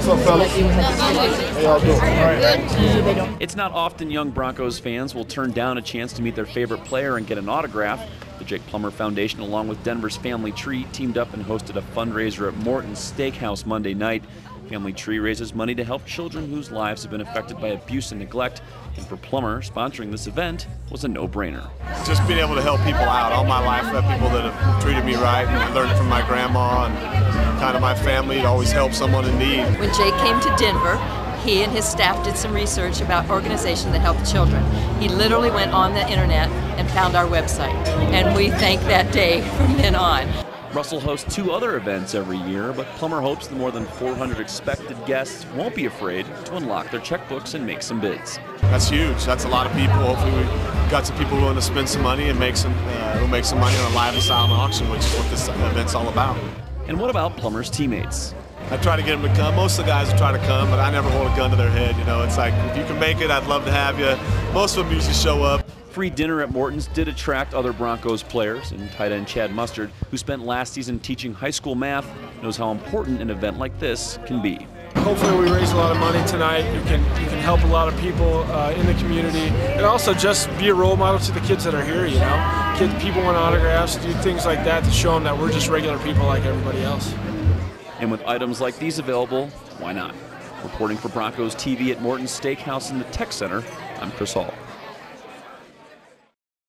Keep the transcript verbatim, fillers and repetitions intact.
What's up, fellas? How y'all doing? All right. It's not often young Broncos fans will turn down a chance to meet their favorite player and get an autograph. The Jake Plummer Foundation, along with Denver's Family Tree, teamed up and hosted a fundraiser at Morton's Steakhouse Monday night. Family Tree raises money to help children whose lives have been affected by abuse and neglect. And for Plummer, sponsoring this event was a no-brainer. Just being able to help people out. All my life, I've had people that have treated me right, and I learned from my grandma and kind of my family to always help someone in need. When Jake came to Denver, he and his staff did some research about organizations that help children. He literally went on the internet and found our website, and we thank that day from then on. Russell hosts two other events every year, but Plummer hopes the more than four hundred expected guests won't be afraid to unlock their checkbooks and make some bids. That's huge. That's a lot of people. Hopefully we got some people willing to spend some money and make some, uh, who make some money on a live and silent auction, which is what this event's all about. And what about Plummer's teammates? I try to get them to come. Most of the guys will try to come, but I never hold a gun to their head. You know, it's like, if you can make it, I'd love to have you. Most of them usually show up. Free dinner at Morton's did attract other Broncos players, and tight end Chad Mustard, who spent last season teaching high school math, knows how important an event like this can be. Hopefully we raise a lot of money tonight. You can you can help a lot of people uh, in the community, and also just be a role model to the kids that are here. You know, kids, people want autographs, do things like that to show them that we're just regular people like everybody else. And with items like these available, why not? Reporting for Broncos T V at Morton's Steakhouse in the Tech Center, I'm Chris Hall.